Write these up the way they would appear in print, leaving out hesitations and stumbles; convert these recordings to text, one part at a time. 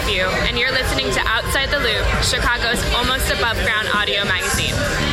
Lakeview, and you're listening to Outside the Loop, Chicago's almost above ground audio magazine.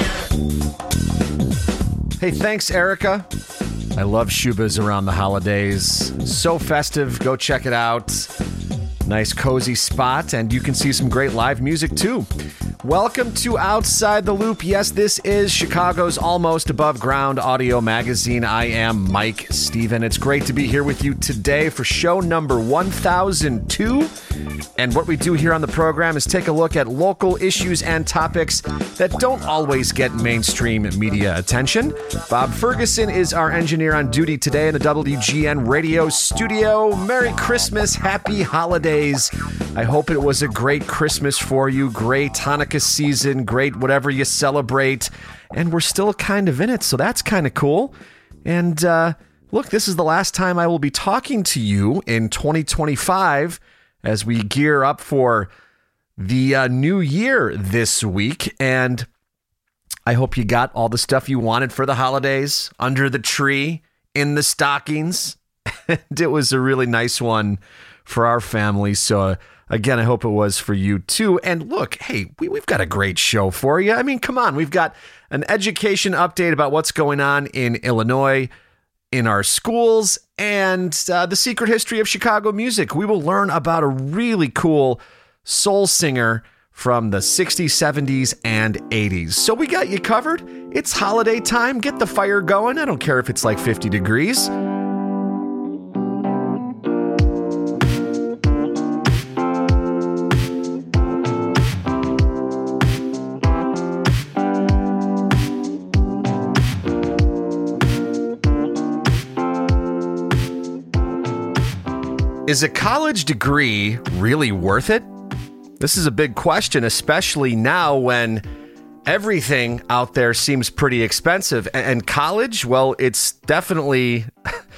Hey, thanks, Erica. I love Shubas around the holidays. So festive. Go check it out. Nice, cozy spot, and you can see some great live music, too. Welcome to Outside the Loop. Yes, this is Chicago's almost above ground audio magazine. I am Mike Steven. It's great to be here with you today for show number 1002. And what we do here on the program is take a look at local issues and topics that don't always get mainstream media attention. Bob Ferguson is our engineer on duty today in the WGN radio studio. Merry Christmas, happy holidays. I hope it was a great Christmas for you, great Hanukkah season, great whatever you celebrate. And we're still kind of in it, so that's kind of cool. And look, this is the last time I will be talking to you in 2025 as we gear up for the new year this week. And I hope you got all the stuff you wanted for the holidays, under the tree, in the stockings. And it was a really nice one for our family. So again, I hope it was for you too. And look, hey, we've got a great show for you. I mean, come on, we've got an education update about what's going on in Illinois, in our schools, and the secret history of Chicago music. We will learn about a really cool soul singer from the 60s, 70s, and 80s. So we got you covered. It's holiday time. Get the fire going. I don't care if it's like 50 degrees. Is a college degree really worth it? This is a big question, especially now when everything out there seems pretty expensive. And college, well, it's definitely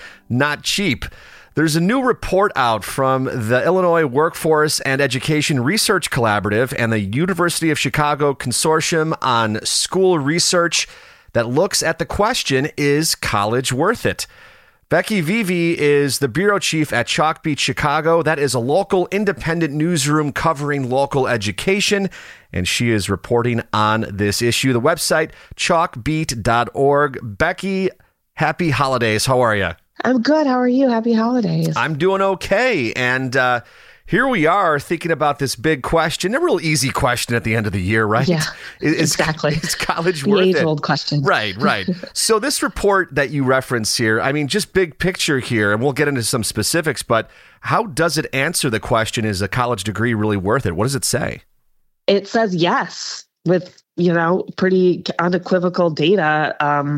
not cheap. There's a new report out from the Illinois Workforce and Education Research Collaborative and the University of Chicago Consortium on School Research that looks at the question, is college worth it? Becky Vivi is the bureau chief at Chalkbeat Chicago. That is a local independent newsroom covering local education, and she is reporting on this issue. The website, chalkbeat.org. Becky, happy holidays. How are you? I'm good. How are you? Happy holidays. I'm doing okay. And here we are thinking about this big question, a real easy question at the end of the year, right? Yeah, exactly. Is college worth it? The age-old question. Right. So this report that you reference here, I mean, just big picture here, and we'll get into some specifics, but how does it answer the question, is a college degree really worth it? What does it say? It says yes, with pretty unequivocal data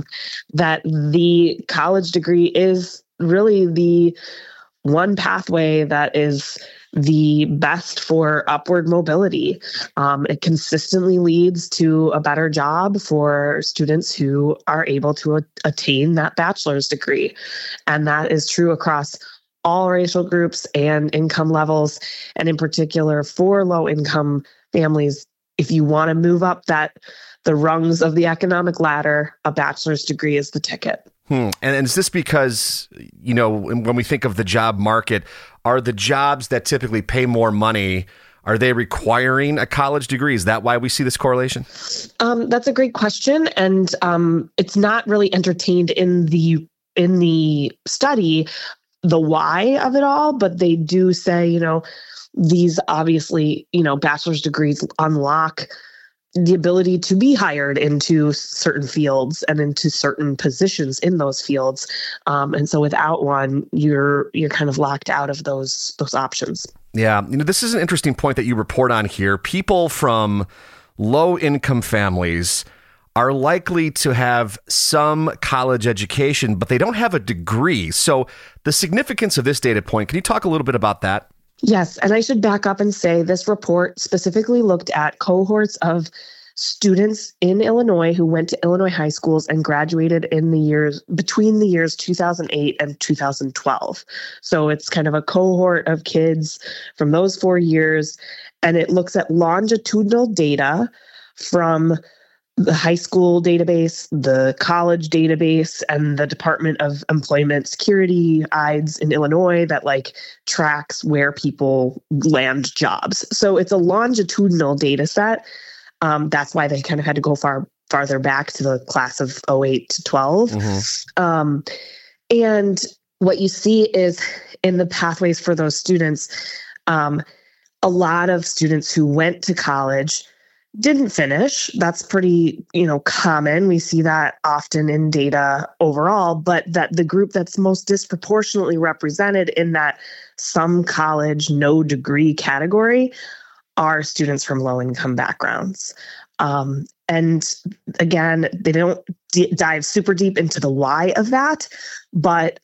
that the college degree is really the one pathway that is the best for upward mobility. It consistently leads to a better job for students who are able to attain that bachelor's degree. And that is true across all racial groups and income levels. And in particular, for low-income families, if you want to move up the rungs of the economic ladder, a bachelor's degree is the ticket. And is this because, when we think of the job market, are the jobs that typically pay more money, are they requiring a college degree? Is that why we see this correlation? That's a great question. And it's not really entertained in the study, the why of it all, but they do say, these obviously, bachelor's degrees unlock the ability to be hired into certain fields and into certain positions in those fields. And so without one, you're kind of locked out of those options. Yeah. This is an interesting point that you report on here. People from low-income families are likely to have some college education, but they don't have a degree. So the significance of this data point, can you talk a little bit about that? Yes, and I should back up and say this report specifically looked at cohorts of students in Illinois who went to Illinois high schools and graduated in the years between the years 2008 and 2012. So it's kind of a cohort of kids from those 4 years, and it looks at longitudinal data from the high school database, the college database, and the Department of Employment Security, IDES in Illinois, that like tracks where people land jobs. So it's a longitudinal data set. That's why they kind of had to go farther back to the class of 08 to 12. And what you see is in the pathways for those students, a lot of students who went to college didn't finish. That's pretty, common. We see that often in data overall, but that the group that's most disproportionately represented in that some college, no degree category are students from low income backgrounds. And again, they don't dive super deep into the why of that, but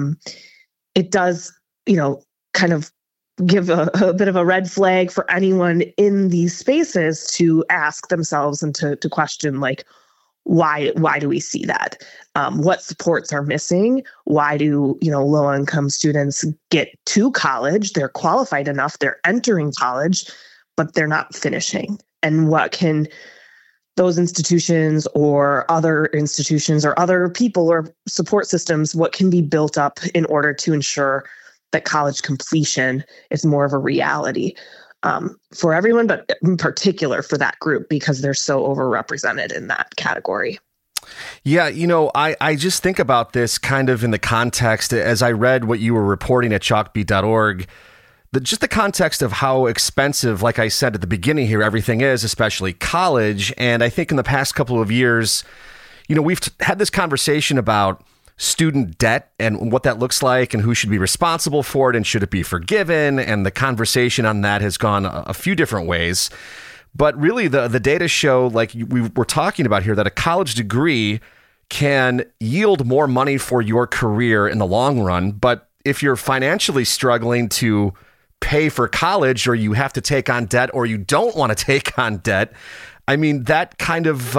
it does, kind of give a bit of a red flag for anyone in these spaces to ask themselves and to question, like, why do we see that? What supports are missing? Why do, low income students get to college? They're qualified enough, they're entering college, but they're not finishing. And what can those institutions or other institutions or other people or support systems, what can be built up in order to ensure that college completion is more of a reality for everyone, but in particular for that group, because they're so overrepresented in that category. Yeah, I just think about this kind of in the context, as I read what you were reporting at chalkbeat.org, just the context of how expensive, like I said at the beginning here, everything is, especially college. And I think in the past couple of years, we've had this conversation about student debt and what that looks like and who should be responsible for it and should it be forgiven. And the conversation on that has gone a few different ways. But really, the data show, like we were talking about here, that a college degree can yield more money for your career in the long run. But if you're financially struggling to pay for college, or you have to take on debt, or you don't want to take on debt, I mean, that kind of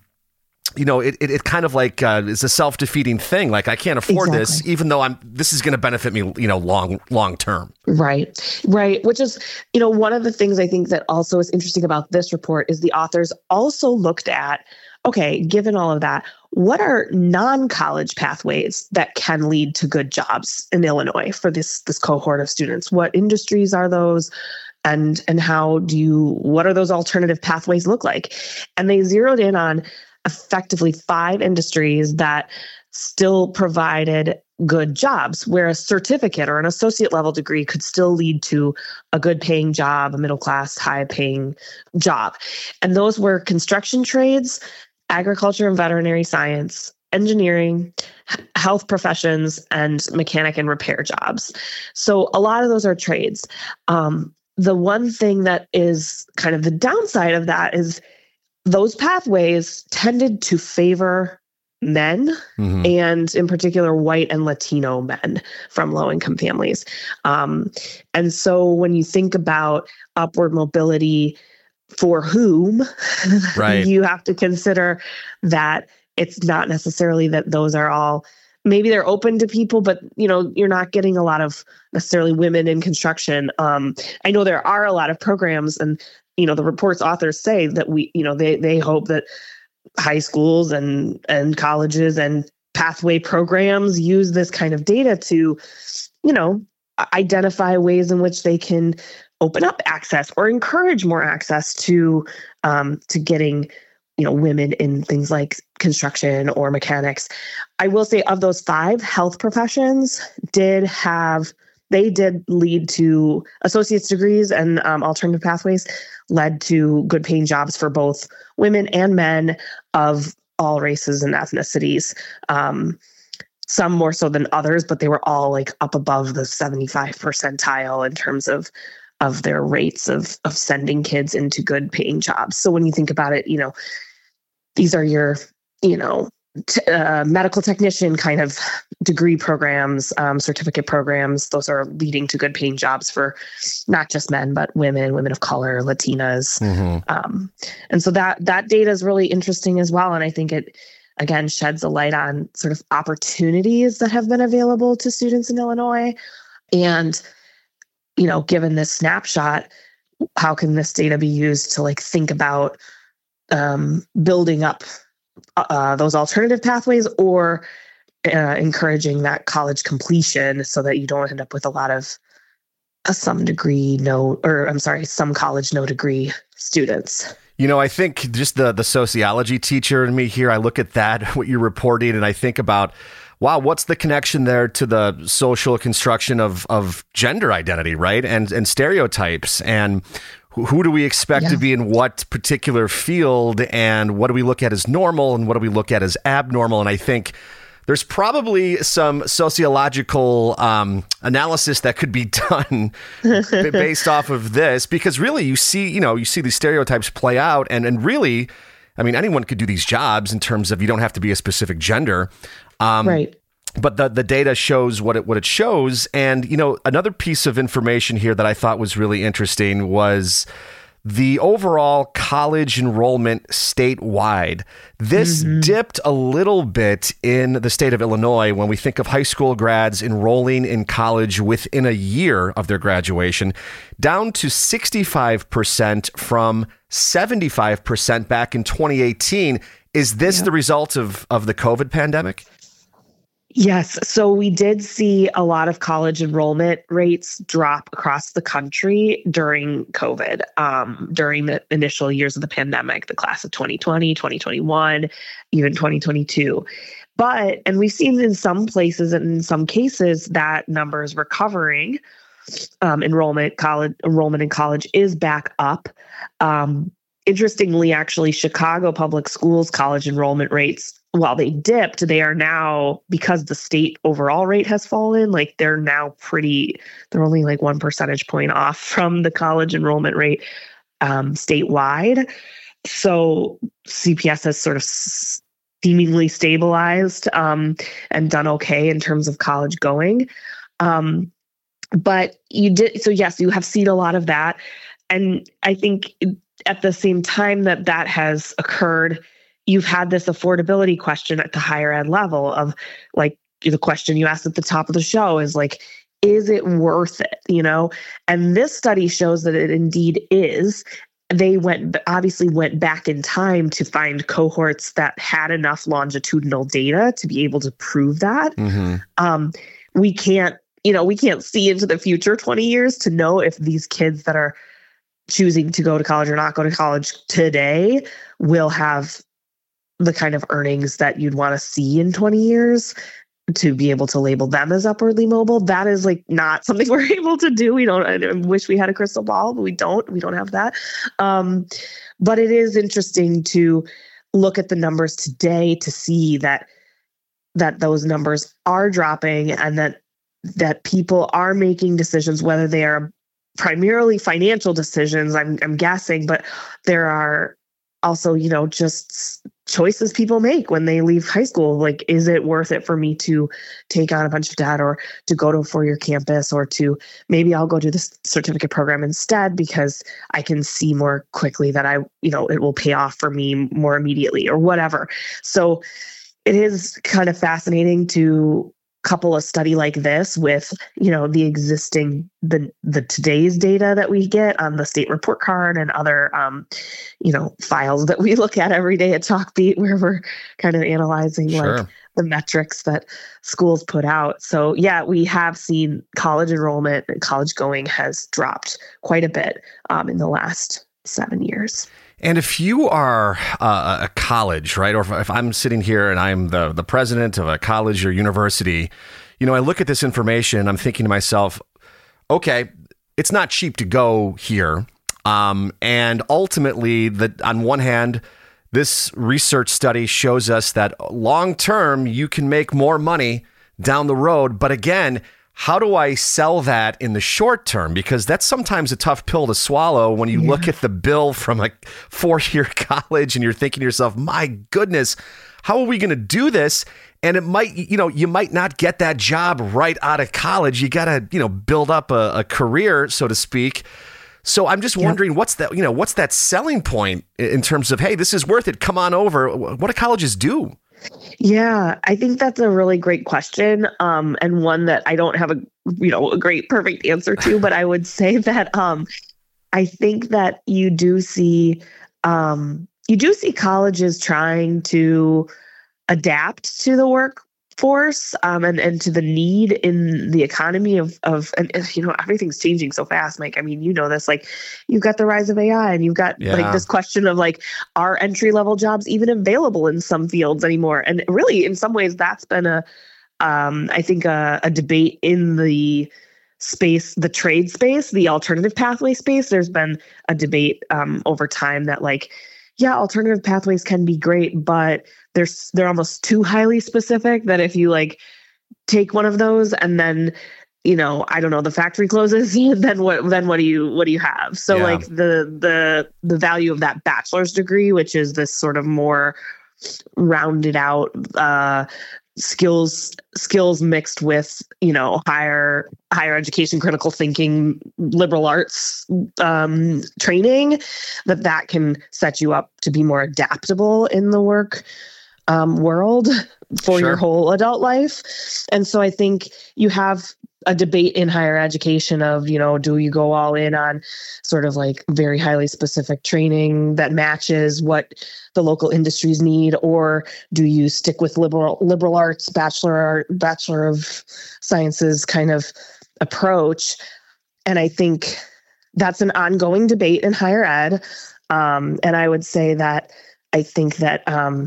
it kind of like is a self-defeating thing. Like, I can't afford this, even though this is going to benefit me, long term. Right. Which is, one of the things I think that also is interesting about this report is the authors also looked at, okay, given all of that, what are non-college pathways that can lead to good jobs in Illinois for this cohort of students? What industries are those? And what are those alternative pathways look like? And they zeroed in on effectively 5 industries that still provided good jobs, where a certificate or an associate level degree could still lead to a good paying job, a middle class, high paying job. And those were construction trades, agriculture and veterinary science, engineering, health professions, and mechanic and repair jobs. So a lot of those are trades. The one thing that is kind of the downside of that is those pathways tended to favor men, and in particular, white and Latino men from low-income families. And so when you think about upward mobility for whom, right, you have to consider that it's not necessarily that those are all, maybe they're open to people, but you're not getting a lot of necessarily women in construction. I know there are a lot of programs, and the report's authors say that they hope that high schools and colleges and pathway programs use this kind of data to, identify ways in which they can open up access or encourage more access to getting, women in things like construction or mechanics. I will say, of those 5, health professions did lead to associate's degrees, and alternative pathways led to good paying jobs for both women and men of all races and ethnicities. Some more so than others, but they were all like up above the 75 percentile in terms of their rates of sending kids into good paying jobs. So when you think about it, these are your, medical technician kind of degree programs, certificate programs. Those are leading to good paying jobs for not just men, but women of color, Latinas. And so that data is really interesting as well. And I think it, again, sheds a light on sort of opportunities that have been available to students in Illinois. And, given this snapshot, how can this data be used to think about building up those alternative pathways, or encouraging that college completion so that you don't end up with a lot of some college no degree students. I think just the sociology teacher in me here, I look at that, what you're reporting, and I think about, wow, what's the connection there to the social construction of gender identity, right? And stereotypes, and who do we expect to be in what particular field, and what do we look at as normal, and what do we look at as abnormal? And I think there's probably some sociological analysis that could be done based off of this, because really you see these stereotypes play out, and really, I mean, anyone could do these jobs in terms of you don't have to be a specific gender. Right. But the data shows what it shows. And, another piece of information here that I thought was really interesting was the overall college enrollment statewide. This dipped a little bit in the state of Illinois when we think of high school grads enrolling in college within a year of their graduation, down to 65% from 75% back in 2018. Is this the result of the COVID pandemic? Yes. So we did see a lot of college enrollment rates drop across the country during COVID, during the initial years of the pandemic, the class of 2020, 2021, even 2022. And we've seen in some places and in some cases that numbers recovering. Enrollment in college is back up. Interestingly, actually, Chicago Public Schools college enrollment rates, while they dipped, they are now, because the state overall rate has fallen, they're only 1 percentage point off from the college enrollment rate statewide. So CPS has sort of seemingly stabilized and done okay in terms of college going. But yes, you have seen a lot of that. And I think at the same time that has occurred, you've had this affordability question at the higher ed level of the question you asked at the top of the show is is it worth it? And this study shows that it indeed is. They obviously went back in time to find cohorts that had enough longitudinal data to be able to prove that. We can't see into the future 20 years to know if these kids that are choosing to go to college or not go to college today will have the kind of earnings that you'd want to see in 20 years to be able to label them as upwardly mobile. That is not something we're able to do. I wish we had a crystal ball, but we don't have that. But it is interesting to look at the numbers today to see that those numbers are dropping, and that people are making decisions, whether they are primarily financial decisions, I'm guessing, but there are also, just choices people make when they leave high school. Is it worth it for me to take on a bunch of debt, or to go to a four-year campus, or to maybe I'll go to this certificate program instead because I can see more quickly that it will pay off for me more immediately, or whatever. So it is kind of fascinating to couple a study like this with, the existing, the today's data that we get on the state report card and other, files that we look at every day at Chalkbeat, where we're kind of analyzing the metrics that schools put out. So yeah, we have seen college enrollment and college going has dropped quite a bit in the last 7 years. And if you are a college, right, or if I'm sitting here and I'm the president of a college or university, I look at this information and I'm thinking to myself, okay, it's not cheap to go here. And ultimately, on one hand, this research study shows us that long term, you can make more money down the road. But again, how do I sell that in the short term? Because that's sometimes a tough pill to swallow when you look at the bill from a 4-year college and you're thinking to yourself, my goodness, how are we going to do this? And it might, you might not get that job right out of college. You got to, build up a career, so to speak. So I'm just wondering, what's that selling point in terms of, hey, this is worth it. Come on over. What do colleges do? Yeah, I think that's a really great question, and one that I don't have a great perfect answer to. But I would say that I think that you do see you do see colleges trying to adapt to the workforce and to the need in the economy and everything's changing so fast, Mike. I mean, you know this, like you've got the rise of AI and you've got like this question of like, are entry level jobs even available in some fields anymore? And really in some ways that's been I think a debate in the space, the trade space, the alternative pathway space. There's been a debate over time that like, yeah, alternative pathways can be great, but they're almost too highly specific that if you like take one of those and then, I don't know, the factory closes, then what do you have? So like the value of that bachelor's degree, which is this sort of more rounded out skills mixed with higher education, critical thinking, liberal arts training, that can set you up to be more adaptable in the work world for your whole adult life. And so I think you have a debate in higher education of, do you go all in on sort of like very highly specific training that matches what the local industries need, or do you stick with liberal arts, bachelor of sciences kind of approach? And I think that's an ongoing debate in higher ed. And I would say that I think that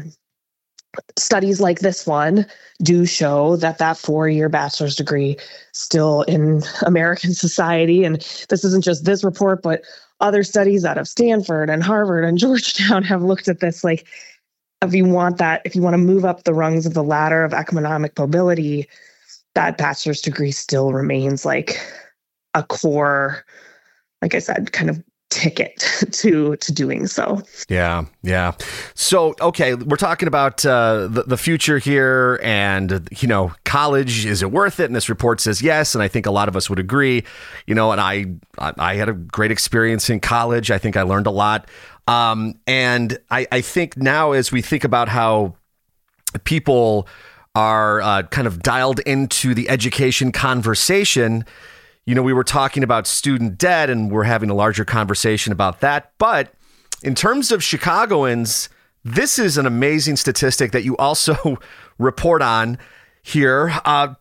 studies like this one do show that 4-year bachelor's degree still in American society, and this isn't just this report, but other studies out of Stanford and Harvard and Georgetown have looked at this. Like, if you want to move up the rungs of the ladder of economic mobility, that bachelor's degree still remains like a core, like I said, kind of ticket to doing so. Yeah. So, okay, we're talking about the future here, and college, is it worth it? And this report says yes, and I think a lot of us would agree. And I had a great experience in college. I think I learned a lot, and I think now as we think about how people are kind of dialed into the education conversation. We were talking about student debt and we're having a larger conversation about that. But in terms of Chicagoans, this is an amazing statistic that you also report on here. About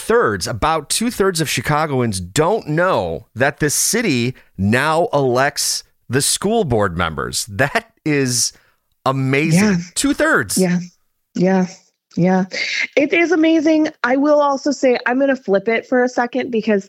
2/3 of Chicagoans don't know that the city now elects the school board members. That is amazing. Yeah. 2/3. Yeah. It is amazing. I will also say, I'm going to flip it for a second because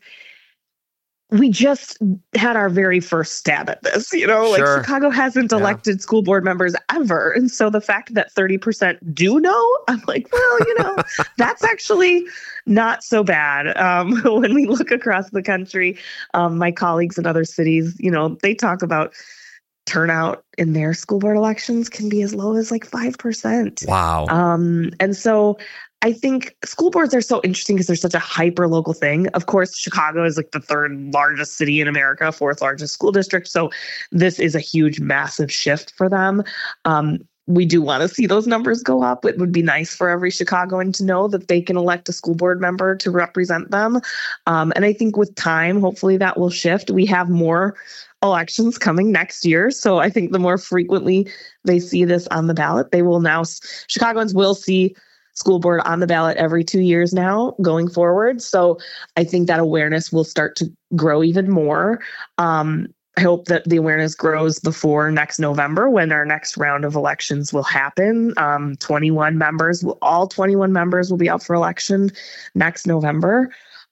we just had our very first stab at this, like Chicago hasn't elected school board members ever. And so the fact that 30% do know, I'm like, well, that's actually not so bad. When we look across the country, my colleagues in other cities, they talk about turnout in their school board elections can be as low as like 5%. Wow. And so I think school boards are so interesting because they're such a hyper local thing. Of course, Chicago is like the 3rd largest city in America, 4th largest school district. So this is a huge, massive shift for them. We do want to see those numbers go up. It would be nice for every Chicagoan to know that they can elect a school board member to represent them. And I think with time, hopefully that will shift. We have more elections coming next year. So I think the more frequently they see this on the ballot, Chicagoans will see school board on the ballot every 2 years now going forward. So I think that awareness will start to grow even more. I hope that the awareness grows before next November when our next round of elections will happen. All 21 members will be up for election next November.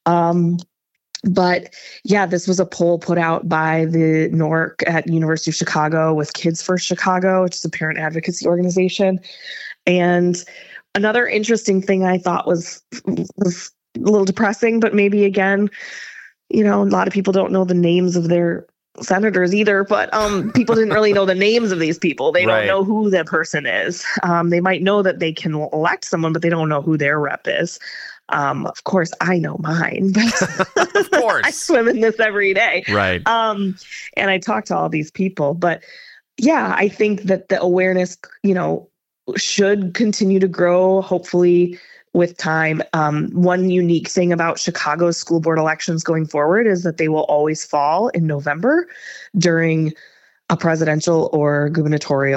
But yeah, this was a poll put out by the NORC at University of Chicago with Kids First Chicago, which is a parent advocacy organization. And another interesting thing I thought was a little depressing, but maybe again, a lot of people don't know the names of their senators either, but people didn't really know the names of these people. They don't know who that person is. They might know that they can elect someone, but they don't know who their rep is. Of course, I know mine, but of course. I swim in this every day. Right. And I talk to all these people, but yeah, I think that the awareness, should continue to grow, hopefully with time. One unique thing about Chicago's school board elections going forward is that they will always fall in November during a presidential or gubernatorial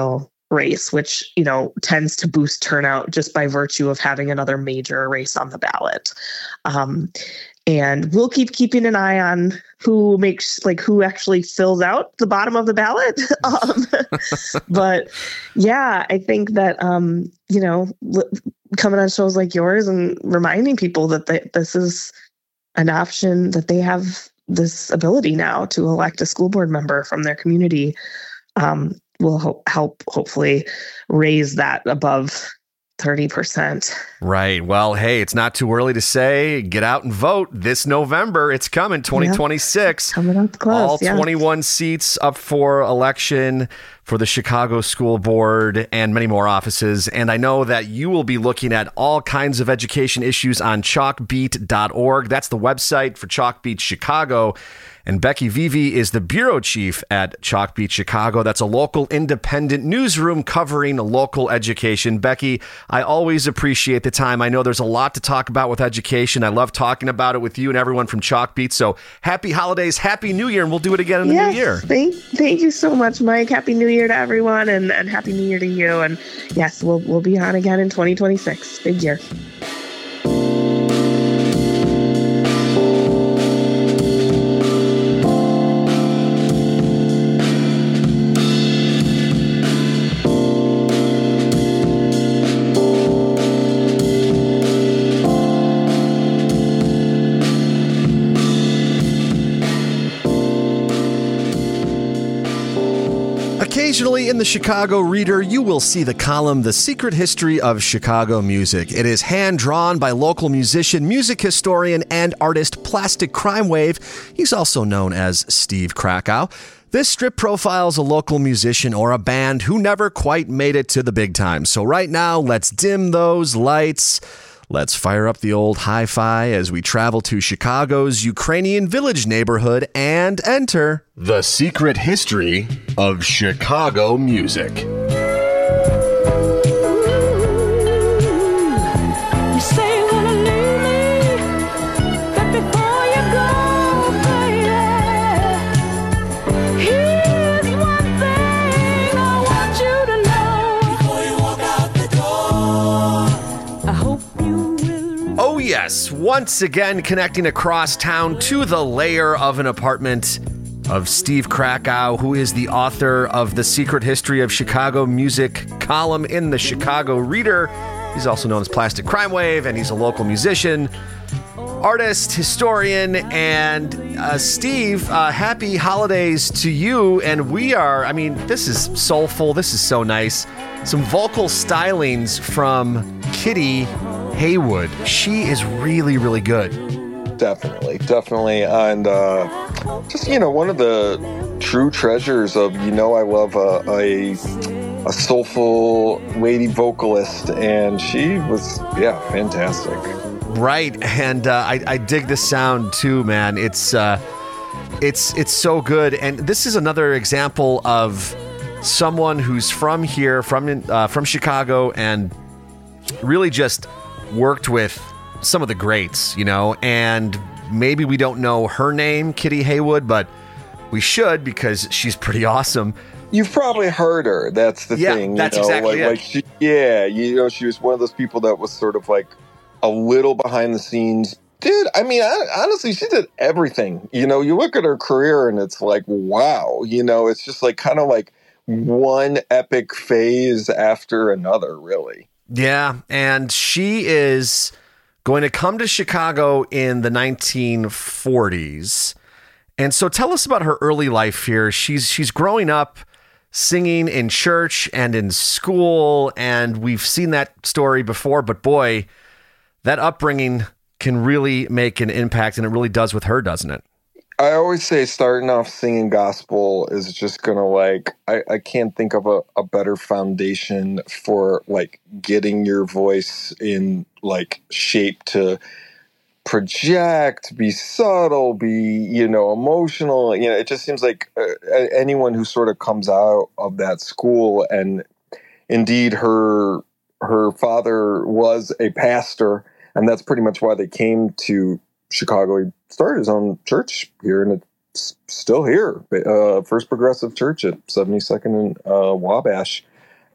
race, which, tends to boost turnout just by virtue of having another major race on the ballot. And we'll keeping an eye on who actually fills out the bottom of the ballot. But yeah, I think that, coming on shows like yours and reminding people that this is an option, that they have this ability now to elect a school board member from their community, will help hopefully raise that above 30%. Right. Well, hey, it's not too early to say get out and vote this November. It's coming, 2026. Coming up close. All 21 seats up for election for the Chicago School Board and many more offices. And I know that you will be looking at all kinds of education issues on chalkbeat.org. That's the website for Chalkbeat Chicago. And Becky Vivi is the bureau chief at Chalkbeat Chicago. That's a local independent newsroom covering local education. Becky, I always appreciate the time. I know there's a lot to talk about with education. I love talking about it with you and everyone from Chalkbeat. So happy holidays, happy new year, and we'll do it again in the new year. Thank you so much, Mike. Happy new year to everyone, and happy new year to you. And yes, we'll be on again in 2026. Big year. Occasionally in the Chicago Reader, you will see the column The Secret History of Chicago Music. It is hand-drawn by local musician, music historian, and artist Plastic Crime Wave. He's also known as Steve Krakow. This strip profiles a local musician or a band who never quite made it to the big time. So right now, let's dim those lights. Let's fire up the old hi-fi as we travel to Chicago's Ukrainian Village neighborhood and enter The Secret History of Chicago Music. Yes, once again connecting across town to the lair of an apartment of Steve Krakow, who is the author of The Secret History of Chicago Music column in the Chicago Reader. He's also known as Plastic Crime Wave, and he's a local musician, artist, historian, and Steve, happy holidays to you. And this is soulful. This is so nice. Some vocal stylings from Kitty Haywood. She is really, really good. Definitely. And just, one of the true treasures of, I love a soulful lady vocalist, and she was, fantastic. Right. And I dig this sound too, man. It's so good. And this is another example of someone who's from here, from Chicago, and really just worked with some of the greats, and maybe we don't know her name, Kitty Haywood, but we should, because she's pretty awesome. You've probably heard her. That's the thing. That's exactly it. She was one of those people that was sort of like a little behind the scenes. Honestly, she did everything. You look at her career and it's like, wow, it's just like kind of like one epic phase after another, really. Yeah, and she is going to come to Chicago in the 1940s. And so tell us about her early life here. She's growing up singing in church and in school, and we've seen that story before, but boy, that upbringing can really make an impact, and it really does with her, doesn't it? I always say starting off singing gospel is just going to I can't think of a better foundation for getting your voice in shape to project, be subtle, be, emotional. It just seems like anyone who sort of comes out of that school, and indeed her father was a pastor, and that's pretty much why they came to Chicago. He started his own church here, and it's still here. First Progressive Church at 72nd and Wabash.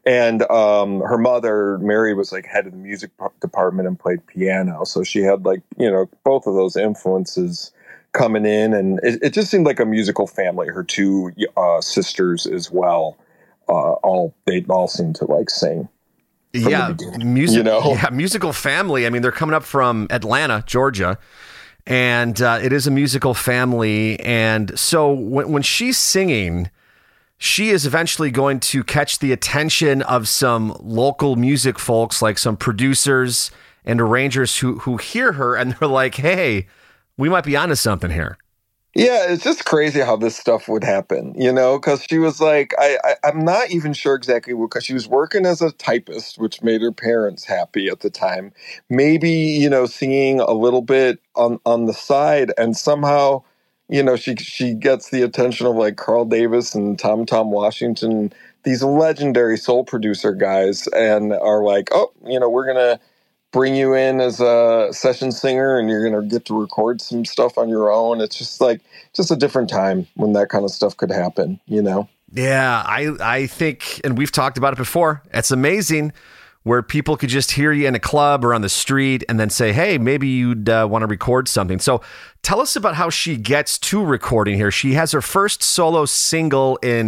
And her mother, Mary, was like head of the music department and played piano. So she had like, both of those influences coming in. And it just seemed like a musical family. Her two sisters as well. They all seemed to like sing. Yeah, musical family. I mean, they're coming up from Atlanta, Georgia. And it is a musical family. And so when she's singing, she is eventually going to catch the attention of some local music folks, like some producers and arrangers who hear her and they're like, hey, we might be onto something here. Yeah, it's just crazy how this stuff would happen, because she was like, I'm not even sure exactly, because she was working as a typist, which made her parents happy at the time. Maybe, singing a little bit on the side, and somehow, she gets the attention of like Carl Davis and Tom Washington, these legendary soul producer guys, and are like, oh, we're going to bring you in as a session singer and you're going to get to record some stuff on your own. It's just a different time when that kind of stuff could happen, Yeah, I think, and we've talked about it before, it's amazing where people could just hear you in a club or on the street and then say, hey, maybe you'd want to record something. So tell us about how she gets to recording here. She has her first solo single in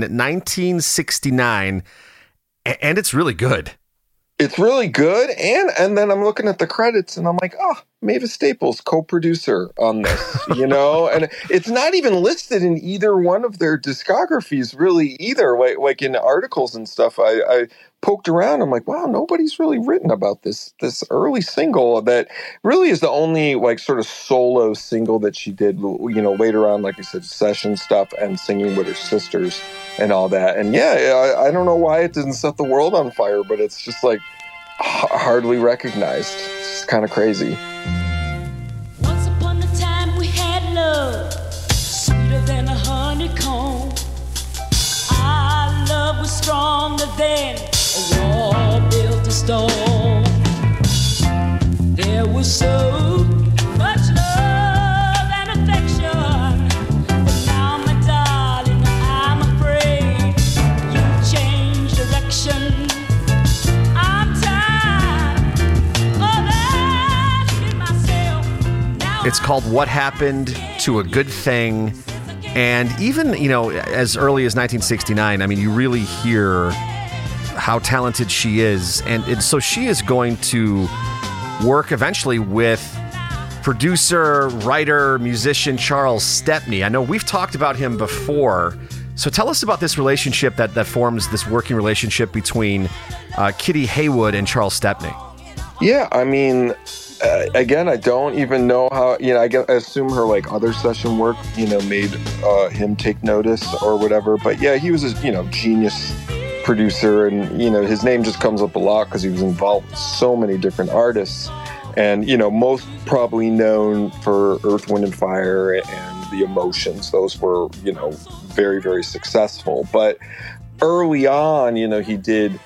1969, and it's really good. It's really good, and then I'm looking at the credits, and I'm like, oh, Mavis Staples, co-producer on this, and it's not even listed in either one of their discographies, really, either. Like in articles and stuff, I poked around. I'm like, wow, nobody's really written about this early single that really is the only like sort of solo single that she did, later on, like I said, session stuff and singing with her sisters and all that. And yeah, I don't know why it didn't set the world on fire, but it's just like hardly recognized. It's kind of crazy. Once upon a time we had love, sweeter than a honeycomb. Our love was stronger than a wall built of stone. There was so much love and affection, but now, my darling, I'm afraid you changed direction. I'm tired of asking myself. It's called What Happened to a Good Thing. And even, as early as 1969, I mean, you really hear how talented she is. And so she is going to work eventually with producer, writer, musician Charles Stepney. I know we've talked about him before. So tell us about this relationship that forms this working relationship between Kitty Haywood and Charles Stepney. Yeah, I mean, again, I don't even know how, I assume her like other session work, made him take notice or whatever. But yeah, he was a, genius producer, and, his name just comes up a lot because he was involved with so many different artists. And, most probably known for Earth, Wind and Fire and The Emotions. Those were, very, very successful. But early on, he did,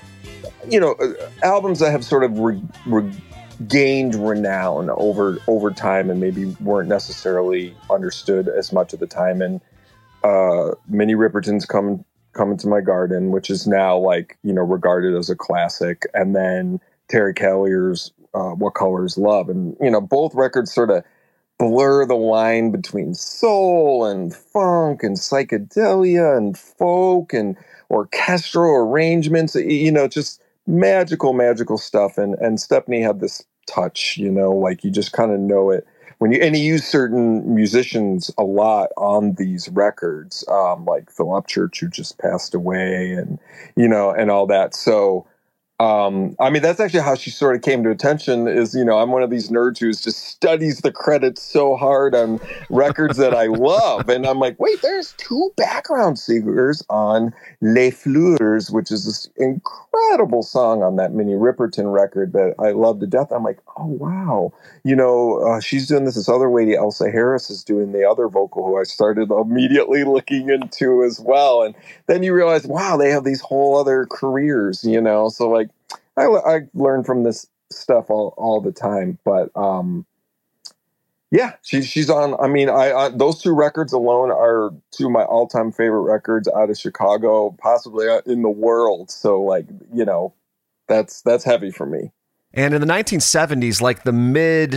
albums that have sort of gained renown over time and maybe weren't necessarily understood as much at the time. And Minnie Riperton's Come Into My Garden, which is now like, regarded as a classic. And then Terry Callier's What Color Is Love. And, both records sort of blur the line between soul and funk and psychedelia and folk and orchestral arrangements, just magical stuff. And Stepney had this touch, like you just kind of know it and he used certain musicians a lot on these records, like Phil Upchurch, who just passed away, and and all that. So I mean, that's actually how she sort of came to attention is, I'm one of these nerds who just studies the credits so hard on records that I love. And I'm like, wait, there's 2 background singers on Les Fleurs, which is this incredible song on that Minnie Riperton record that I love to death. I'm like, oh, wow. She's doing this other lady, Elsa Harris, is doing the other vocal who I started immediately looking into as well. And then you realize, wow, they have these whole other careers, so like, I learn from this stuff all the time, but Yeah, she's on. I mean, I those two records alone are two of my all-time favorite records out of Chicago, possibly in the world. So, like, you know, that's heavy for me. And in the 1970s, like the mid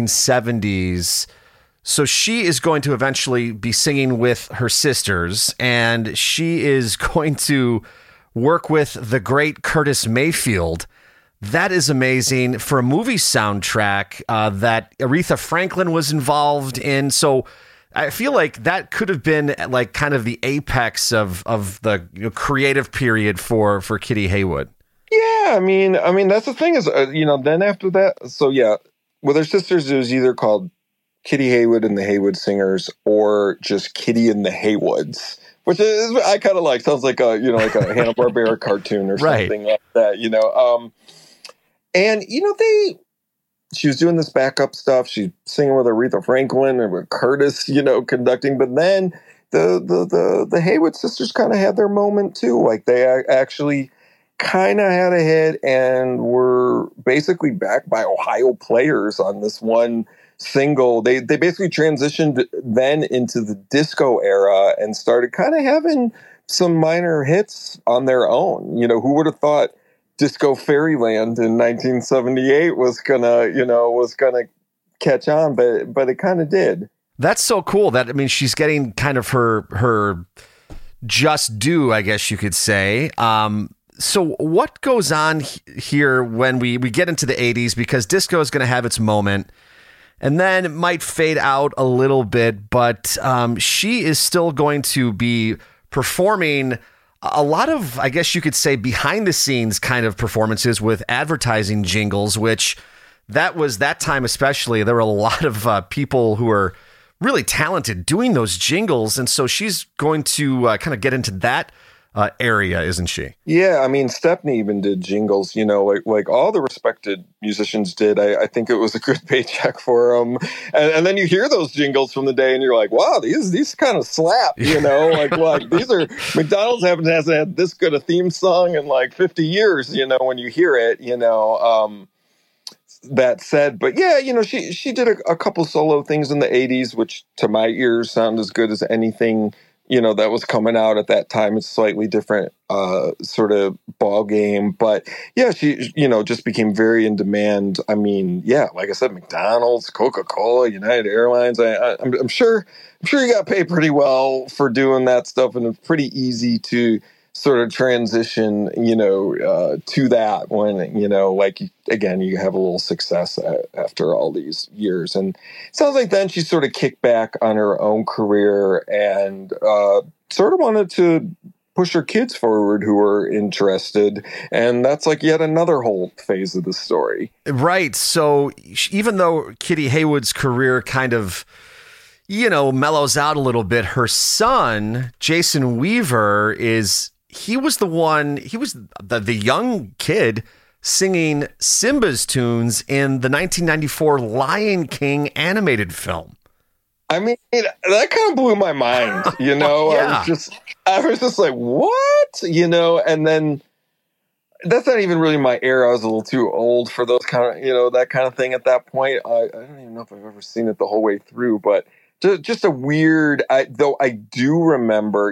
1970s, so she is going to eventually be singing with her sisters, and she is going to work with the great Curtis Mayfield. That is amazing for a movie soundtrack that Aretha Franklin was involved in. So I feel like that could have been like kind of the apex of the creative period for Kitty Haywood. Yeah, I mean that's the thing is, then after that, so yeah, with her sisters, it was either called Kitty Haywood and the Haywood Singers or just Kitty and the Haywoods, which is I kind of like. Sounds like a like a Hanna-Barbera cartoon or something like that, And she was doing this backup stuff. She's singing with Aretha Franklin and with Curtis, conducting. But then the Haywood sisters kind of had their moment too. Like they actually kind of had a hit and were basically backed by Ohio Players on this one single. They basically transitioned then into the disco era and started kind of having some minor hits on their own. Who would have thought Disco Fairyland in 1978 was gonna catch on, but it kind of did. That's so cool. She's getting kind of her just due, I guess you could say. So what goes on here when we get into the 80s, because disco is going to have its moment and then it might fade out a little bit, but she is still going to be performing a lot of, I guess you could say, behind the scenes kind of performances with advertising jingles, which that time especially, there were a lot of people who are really talented doing those jingles. And so she's going to kind of get into that area, isn't she? Yeah, Stepney even did jingles, like all the respected musicians did. I think it was a good paycheck for them. And then you hear those jingles from the day and you're like, wow, these kind of slap, like these are, McDonald's hasn't had this good a theme song in like 50 years, when you hear it, that said, but yeah, she did a couple solo things in the 80s, which to my ears sound as good as anything that was coming out at that time. It's slightly different sort of ball game. But yeah, she, just became very in demand. Like I said, McDonald's, Coca-Cola, United Airlines. I'm sure you got paid pretty well for doing that stuff, and it's pretty easy to sort of transition, to that when, again, you have a little success after all these years. And it sounds like then she sort of kicked back on her own career and sort of wanted to push her kids forward who were interested. And that's like yet another whole phase of the story. Right. So even though Kitty Haywood's career kind of, mellows out a little bit, her son, Jason Weaver, he was the young kid singing Simba's tunes in the 1994 Lion King animated film. That kind of blew my mind, Yeah. I was just like, what? And then that's not even really my era. I was a little too old for those kind of, that kind of thing at that point. I don't even know if I've ever seen it the whole way through, but just a weird, though I do remember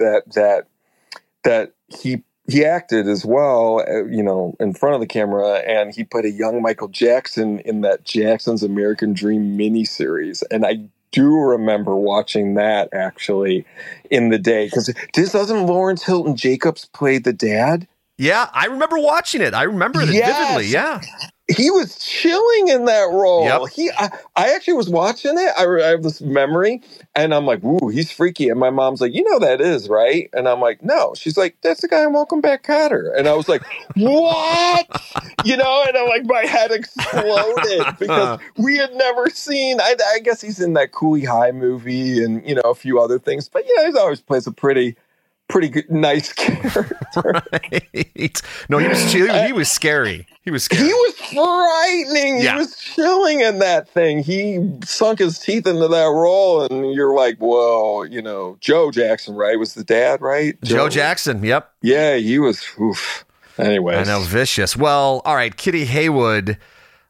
that he acted as well, in front of the camera, and he played a young Michael Jackson in that Jackson's American Dream miniseries. And I do remember watching that actually in the day, because doesn't Lawrence Hilton Jacobs play the dad? Yeah, I remember watching it. I remember it vividly. Yeah. He was chilling in that role. Yep. I actually was watching it. I have this memory, and I'm like, "Ooh, he's freaky." And my mom's like, that is, right?" And I'm like, "No." She's like, "That's the guy in Welcome Back, Kotter." And I was like, "What?" And I'm like, my head exploded because we had never seen. I guess he's in that Cooley High movie and a few other things, but he always plays a pretty good, nice character. Right. No, he was scary. He was scary. He was frightening. Yeah. He was chilling in that thing. He sunk his teeth into that role, and you're like, whoa, Joe Jackson, right? Was the dad, right? Joe Jackson, yep. Yeah, he was, oof. Anyways. I know, vicious. Well, all right, Kitty Haywood,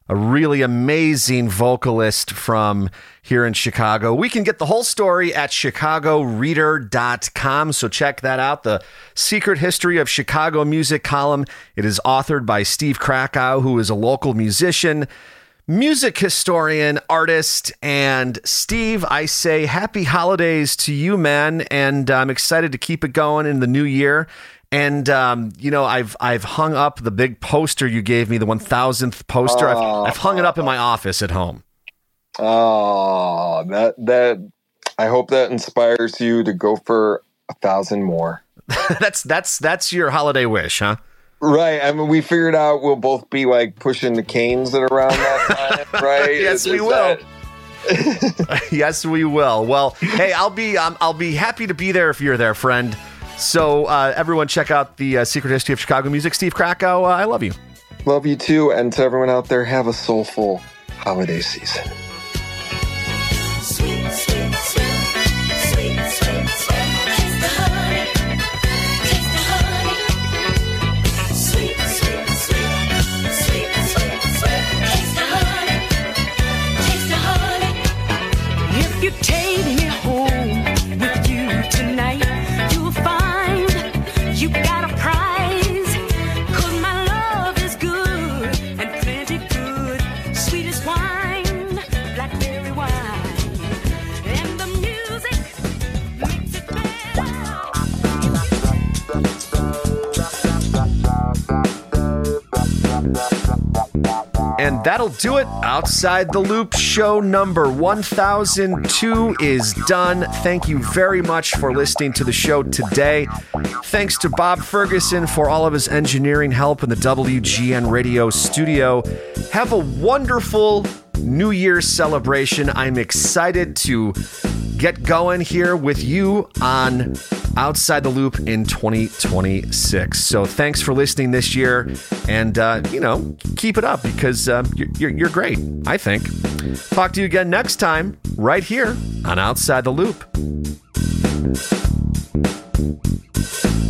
a really amazing vocalist from here in Chicago. We can get the whole story at chicagoreader.com, so check that out. The Secret History of Chicago Music column. It is authored by Steve Krakow, who is a local musician, music historian, artist. And Steve, I say happy holidays to you, man, and I'm excited to keep it going in the new year. And, I've hung up the big poster you gave me, the 1000th poster. I've hung it up in my office at home. Oh, that I hope that inspires you to go for 1,000 more. That's your holiday wish, huh? Right. I mean, we figured out we'll both be like pushing the canes at around that time, right? Yes, we will. Yes, we will. Well, hey, I'll be happy to be there if you're there, friend. So everyone check out the Secret History of Chicago Music. Steve Krakow, I love you. Love you too. And to everyone out there, have a soulful holiday season. Sweet, sweet, sweet, sweet, sweet, sweet. Taste the honey, taste the honey. Sweet, sweet, sweet, sweet, sweet, sweet. Taste the honey, taste the honey. If you take me home with you tonight, you'll find you got a prize. 'Cause my love is good and plenty good. Sweet as wine, blackberry wine. And the music makes it better. And that'll do it. Outside the Loop show number 1002 is done. Thank you very much for listening to the show today. Thanks to Bob Ferguson for all of his engineering help in the WGN radio studio. Have a wonderful New Year's celebration. I'm excited to get going here with you on Outside the Loop in 2026. So thanks for listening this year, and keep it up, because you're great, I think. Talk to you again next time right here on Outside the Loop.